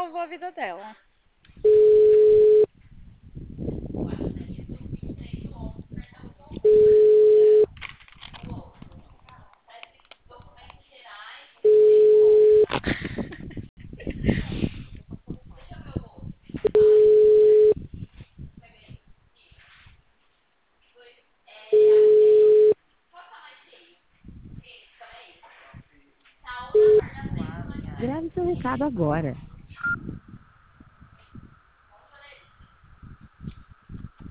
salvou a vida dela. Grave seu recado agora.